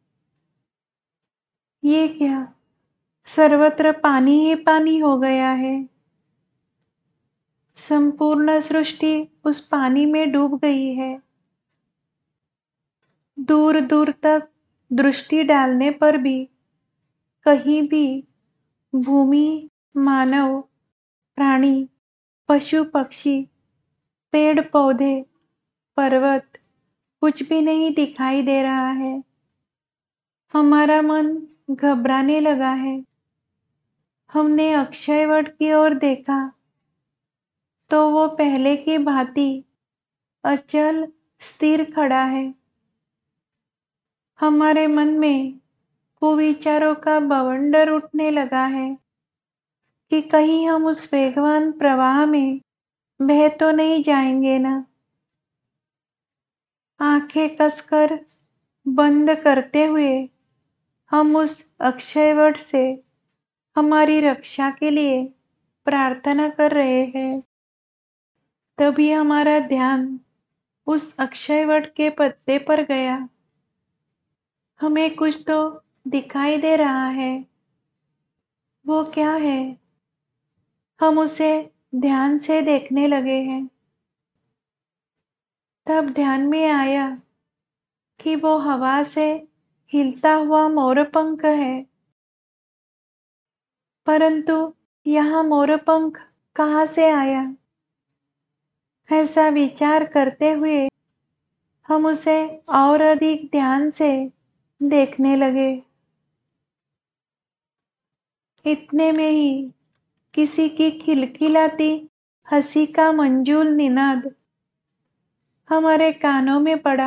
ये क्या, सर्वत्र पानी ही पानी हो गया है। संपूर्ण सृष्टि उस पानी में डूब गई है। दूर दूर तक दृष्टि डालने पर भी कहीं भी भूमि, मानव, प्राणी, पशु पक्षी, पेड़ पौधे, पर्वत कुछ भी नहीं दिखाई दे रहा है। हमारा मन घबराने लगा है। हमने अक्षयवट की ओर देखा तो वो पहले की भांति अचल स्थिर खड़ा है। हमारे मन में कुविचारों का बवंडर उठने लगा है कि कहीं हम उस वेगवान प्रवाह में बह तो नहीं जाएंगे ना। आंखें कसकर बंद करते हुए हम उस अक्षयवट से हमारी रक्षा के लिए प्रार्थना कर रहे हैं। तभी हमारा ध्यान उस अक्षयवट के पत्ते पर गया। हमें कुछ तो दिखाई दे रहा है। वो क्या है? हम उसे ध्यान से देखने लगे हैं। तब ध्यान में आया कि वो हवा से हिलता हुआ मोरपंख है। परंतु यहाँ मोरपंख कहाँ से आया? ऐसा विचार करते हुए हम उसे और अधिक ध्यान से देखने लगे। इतने में ही किसी की खिलखिलाती हंसी का मंजूल निनाद हमारे कानों में पड़ा।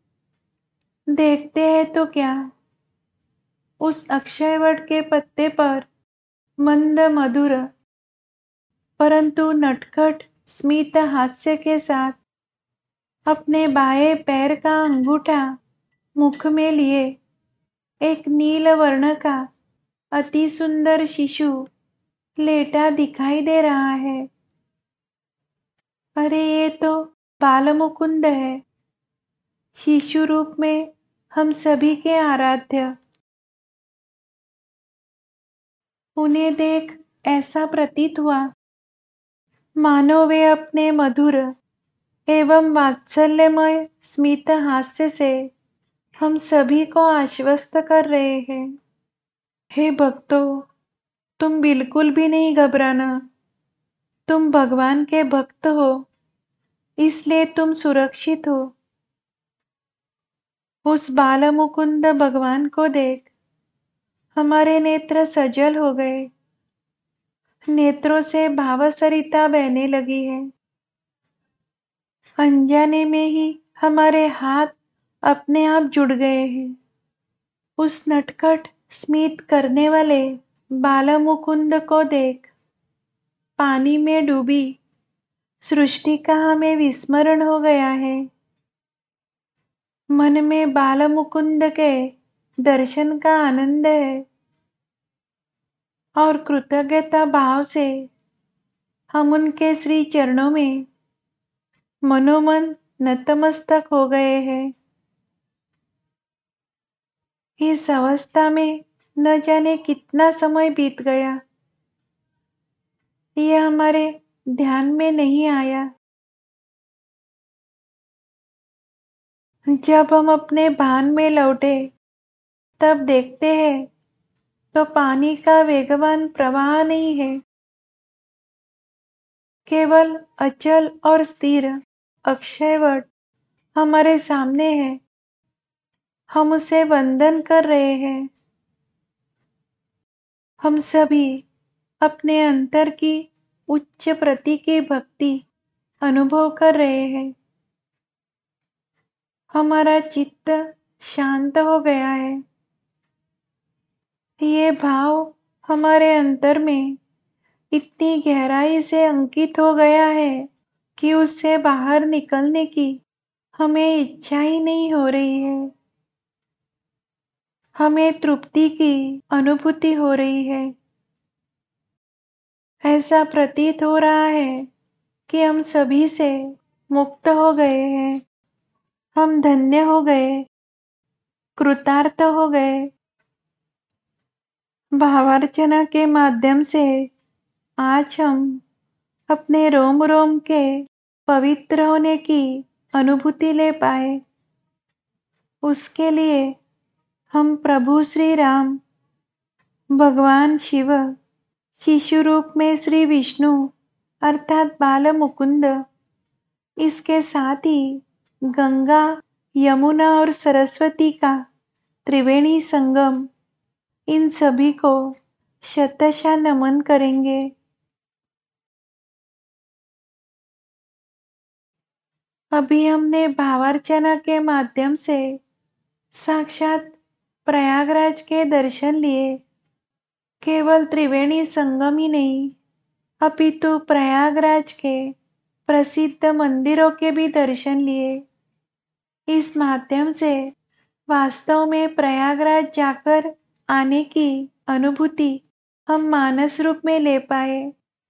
देखते हैं तो क्या, उस अक्षयवट के पत्ते पर मंद मधुर परंतु नटखट स्मित हास्य के साथ अपने बाएं पैर का अंगूठा मुख में लिए एक नील वर्ण का अति सुंदर शिशु लेटा दिखाई दे रहा है। अरे ये तो बाल मुकुंद है, शिशु रूप में हम सभी के आराध्य। उन्हें देख ऐसा प्रतीत हुआ मानो वे अपने मधुर एवं वात्सल्यमय स्मित हास्य से हम सभी को आश्वस्त कर रहे हैं। हे भक्तों, तुम बिल्कुल भी नहीं घबराना। तुम भगवान के भक्त हो, इसलिए तुम सुरक्षित हो। उस बाल मुकुंद भगवान को देख हमारे नेत्र सजल हो गए। नेत्रों से भावसरिता बहने लगी है। अनजाने में ही हमारे हाथ अपने आप जुड़ गए हैं। उस नटखट स्मित करने वाले बाल मुकुंद को देख पानी में डूबी सृष्टि का हमें विस्मरण हो गया है। मन में बाल मुकुंद के दर्शन का आनंद है और कृतज्ञता भाव से हम उनके श्री चरणों में मनोमन नतमस्तक हो गए हैं। इस अवस्था में न जाने कितना समय बीत गया, यह हमारे ध्यान में नहीं आया। जब हम अपने भान में लौटे तब देखते हैं तो पानी का वेगवान प्रवाह नहीं है, केवल अचल और स्थिर अक्षयवट हमारे सामने है। हम उसे वंदन कर रहे हैं। हम सभी अपने अंतर की उच्च प्रति की भक्ति अनुभव कर रहे हैं। हमारा चित्त शांत हो गया है। ये भाव हमारे अंतर में इतनी गहराई से अंकित हो गया है कि उससे बाहर निकलने की हमें इच्छा ही नहीं हो रही है। हमें तृप्ति की अनुभूति हो रही है। ऐसा प्रतीत हो रहा है कि हम सभी से मुक्त हो गए हैं। हम धन्य हो गए, कृतार्थ हो गए। भावार्चना के माध्यम से आज हम अपने रोम रोम के पवित्र होने की अनुभूति ले पाए। उसके लिए हम प्रभु श्री राम, भगवान शिव, शिशु रूप में श्री विष्णु अर्थात बाल मुकुंद, इसके साथ ही गंगा, यमुना और सरस्वती का त्रिवेणी संगम, इन सभी को शतशः नमन करेंगे। अभी हमने भावार्चना के माध्यम से साक्षात प्रयागराज के दर्शन लिए। केवल त्रिवेणी संगम ही नहीं, अपितु प्रयागराज के प्रसिद्ध मंदिरों के भी दर्शन लिए। इस माध्यम से वास्तव में प्रयागराज जाकर आने की अनुभूति हम मानस रूप में ले पाए।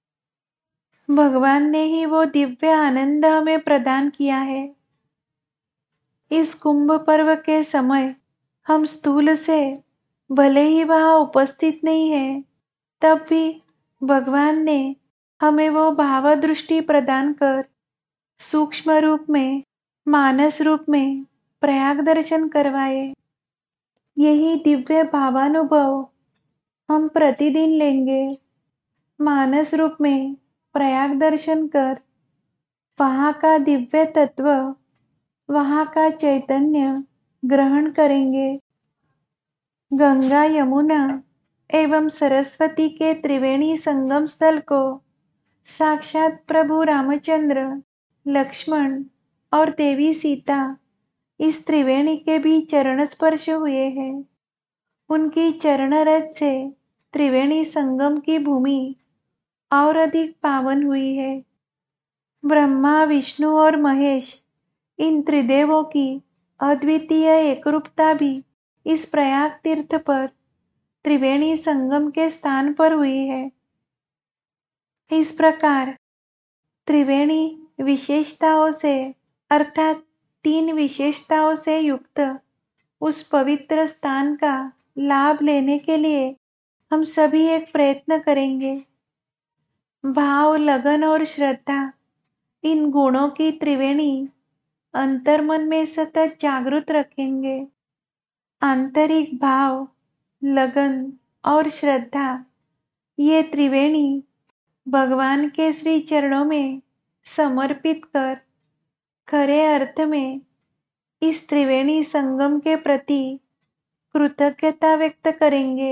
भगवान ने ही वो दिव्य आनंद हमें प्रदान किया है। इस कुंभ पर्व के समय हम स्थूल से भले ही वहाँ उपस्थित नहीं है, तब भी भगवान ने हमें वो भाव दृष्टि प्रदान कर सूक्ष्म रूप में, मानस रूप में प्रयाग दर्शन करवाए। यही दिव्य भावानुभव हम प्रतिदिन लेंगे। मानस रूप में प्रयाग दर्शन कर वहाँ का दिव्य तत्व, वहाँ का चैतन्य ग्रहण करेंगे। गंगा, यमुना एवं सरस्वती के त्रिवेणी संगम स्थल को साक्षात प्रभु रामचंद्र, लक्ष्मण और देवी सीता इस त्रिवेणी के भी चरण स्पर्श हुए हैं। उनकी चरण रज से त्रिवेणी संगम की भूमि और अधिक पावन हुई है। ब्रह्मा, विष्णु और महेश, इन त्रिदेवों की अद्वितीय एकरूपता भी इस प्रयाग तीर्थ पर त्रिवेणी संगम के स्थान पर हुई है। इस प्रकार त्रिवेणी विशेषताओं से अर्थात तीन विशेषताओं से युक्त उस पवित्र स्थान का लाभ लेने के लिए हम सभी एक प्रयत्न करेंगे। भाव, लगन और श्रद्धा, इन गुणों की त्रिवेणी अंतर्मन में सतत जागृत रखेंगे। आंतरिक भाव, लगन और श्रद्धा, ये त्रिवेणी भगवान के श्री चरणों में समर्पित कर खरे अर्थ में इस त्रिवेणी संगम के प्रति कृतज्ञता व्यक्त करेंगे।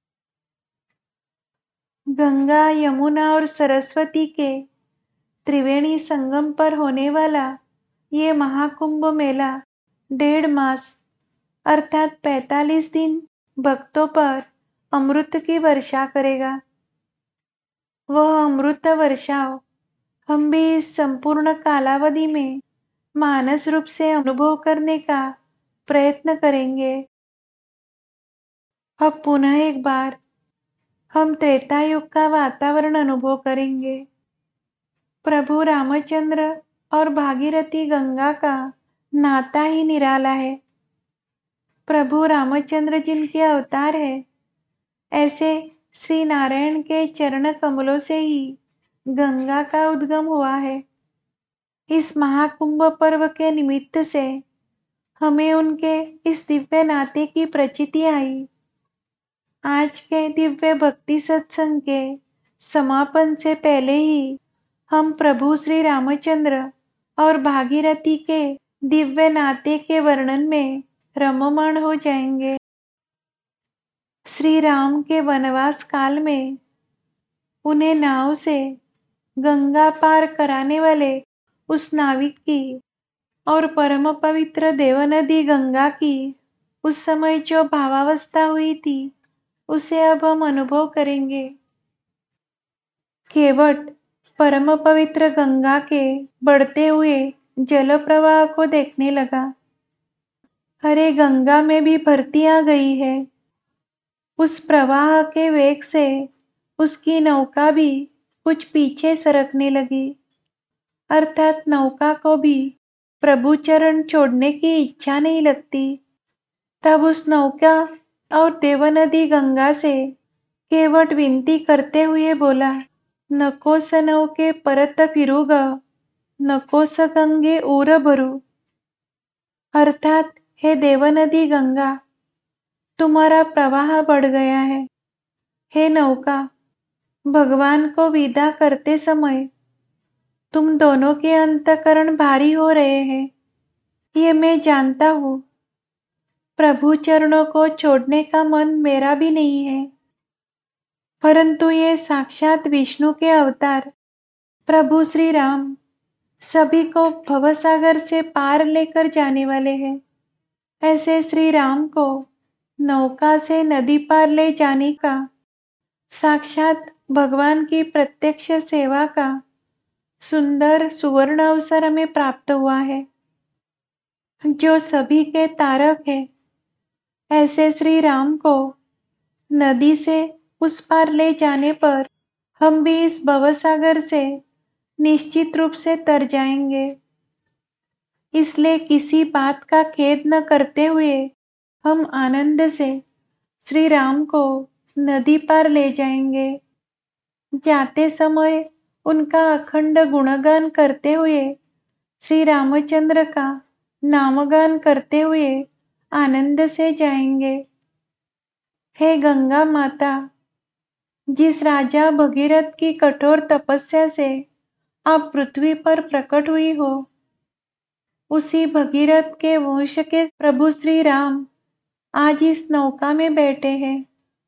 गंगा, यमुना और सरस्वती के त्रिवेणी संगम पर होने वाला ये महाकुंभ मेला डेढ़ मास अर्थात पैंतालीस दिन भक्तों पर अमृत की वर्षा करेगा। वह अमृत वर्षाव हम भी इस संपूर्ण कालावधि में मानस रूप से अनुभव करने का प्रयत्न करेंगे। अब पुनः एक बार हम त्रेता युग का वातावरण अनुभव करेंगे। प्रभु रामचंद्र और भागीरथी गंगा का नाता ही निराला है। प्रभु रामचंद्र जिनके अवतार है, ऐसे श्री नारायण के चरण कमलों से ही गंगा का उद्गम हुआ है। इस महाकुंभ पर्व के निमित्त से हमें उनके इस दिव्य नाते की प्रचिति आई। आज के दिव्य भक्ति सत्संग के समापन से पहले ही हम प्रभु श्री रामचंद्र और भागीरथी के दिव्य नाते के वर्णन में रममाण हो जाएंगे। श्री राम के वनवास काल में उन्हें नाव से गंगा पार कराने वाले उस नाविक की और परम पवित्र देवनदी गंगा की उस समय जो भावावस्था हुई थी, उसे अब हम अनुभव करेंगे। केवट परम पवित्र गंगा के बढ़ते हुए जल प्रवाह को देखने लगा। अरे, गंगा में भी भरती आ गई है। उस प्रवाह के वेग से उसकी नौका भी कुछ पीछे सरकने लगी, अर्थात नौका को भी प्रभु चरण छोड़ने की इच्छा नहीं लगती। तब उस नौका और देवनदी गंगा से केवट विनती करते हुए बोला, नको स नौके परत फिरूग, नको स गंगे ऊर भरू। अर्थात, हे देवनदी गंगा, तुम्हारा प्रवाह बढ़ गया है। हे नौका, भगवान को विदा करते समय तुम दोनों के अंतःकरण भारी हो रहे हैं, ये मैं जानता हूँ। प्रभु चरणों को छोड़ने का मन मेरा भी नहीं है, परंतु ये साक्षात विष्णु के अवतार प्रभु श्री राम सभी को भवसागर से पार लेकर जाने वाले हैं। ऐसे श्री राम को नौका से नदी पार ले जाने का साक्षात भगवान की प्रत्यक्ष सेवा का सुंदर सुवर्ण अवसर हमें प्राप्त हुआ है, जो सभी के तारक है। ऐसे श्री राम को नदी से उस पार ले जाने पर हम भी इस भवसागर से निश्चित रूप से तर जाएंगे। इसलिए किसी बात का खेद न करते हुए हम आनंद से श्री राम को नदी पार ले जाएंगे। जाते समय उनका अखंड गुणगान करते हुए, श्री रामचंद्र का नामगान करते हुए आनंद से जाएंगे। हे गंगा माता, जिस राजा भगीरथ की कठोर तपस्या से आप पृथ्वी पर प्रकट हुई हो, उसी भगीरथ के वंश के प्रभु श्री राम आज इस नौका में बैठे हैं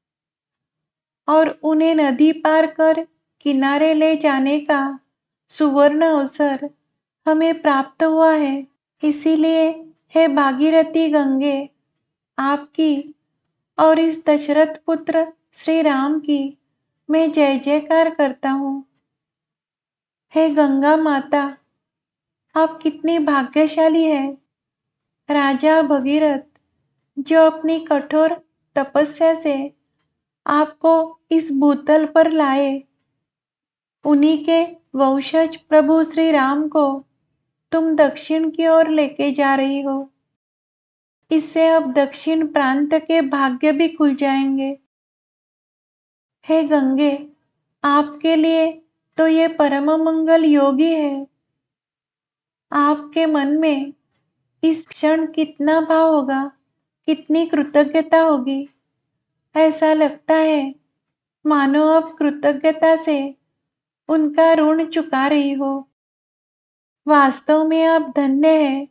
और उन्हें नदी पार कर किनारे ले जाने का सुवर्ण अवसर हमें प्राप्त हुआ है। इसीलिए हे भागीरथी गंगे, आपकी और इस दशरथ पुत्र श्री राम की मैं जय जयकार करता हूँ। हे गंगा माता, आप कितनी भाग्यशाली है। राजा भगीरथ जो अपनी कठोर तपस्या से आपको इस भूतल पर लाए उन्हीं के वंशज प्रभु श्री राम को तुम दक्षिण की ओर लेके जा रही हो। इससे अब दक्षिण प्रांत के भाग्य भी खुल जाएंगे। हे गंगे, आपके लिए तो ये परम मंगल योगी है। आपके मन में इस क्षण कितना भाव होगा, कितनी कृतज्ञता होगी। ऐसा लगता है मानो आप कृतज्ञता से उनका ऋण चुका रही हो। वास्तव में आप धन्य हैं।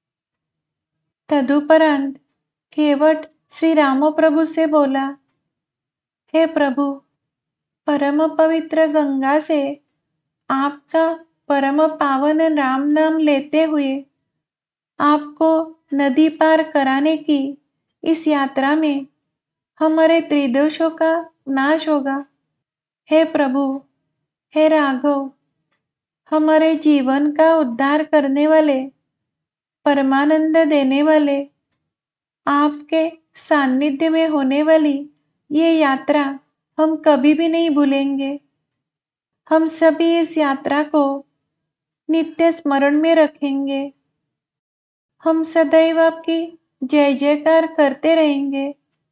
तदुपरांत केवट श्री राम प्रभु से बोला, हे प्रभु, परम पवित्र गंगा से आपका परम पावन राम नाम लेते हुए आपको नदी पार कराने की इस यात्रा में हमारे त्रिदोषों का नाश होगा। हे प्रभु, हे राघव, हमारे जीवन का उद्धार करने वाले, परमानंद देने वाले, आपके सानिध्य में होने वाली ये यात्रा हम कभी भी नहीं भूलेंगे। हम सभी इस यात्रा को नित्य स्मरण में रखेंगे। हम सदैव आपकी जय जयकार करते रहेंगे।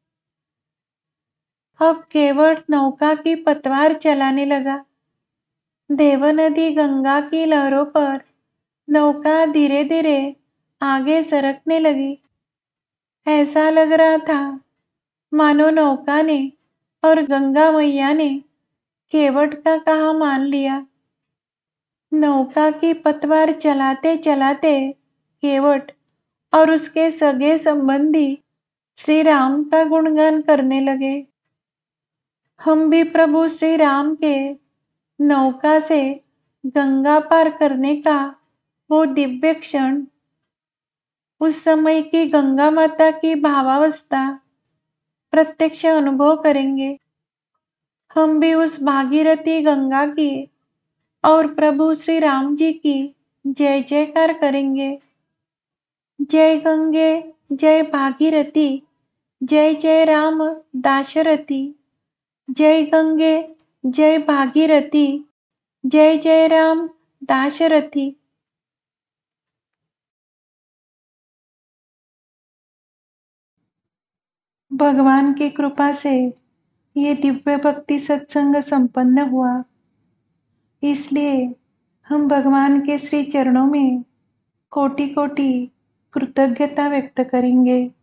अब केवट नौका की पतवार चलाने लगा। देवनदी गंगा की लहरों पर नौका धीरे धीरे आगे सरकने लगी। ऐसा लग रहा था मानो नौका ने और गंगा मैया ने केवट का कहा मान लिया। नौका की पतवार चलाते चलाते केवट और उसके सगे संबंधी श्री राम का गुणगान करने लगे। हम भी प्रभु श्री राम के नौका से गंगा पार करने का वो दिव्य क्षण, उस समय की गंगा माता की भावावस्था प्रत्यक्ष अनुभव करेंगे। हम भी उस भागीरथी गंगा की और प्रभु श्री राम जी की जय जयकार करेंगे। जय गंगे, जय भागीरथी, जय जय राम दाशरथी। जय गंगे, जय भागीरथी, जय जय राम दाशरथी। भगवान की कृपा से ये दिव्य भक्ति सत्संग संपन्न हुआ। इसलिए हम भगवान के श्री चरणों में कोटि कोटि कृतज्ञता व्यक्त करेंगे।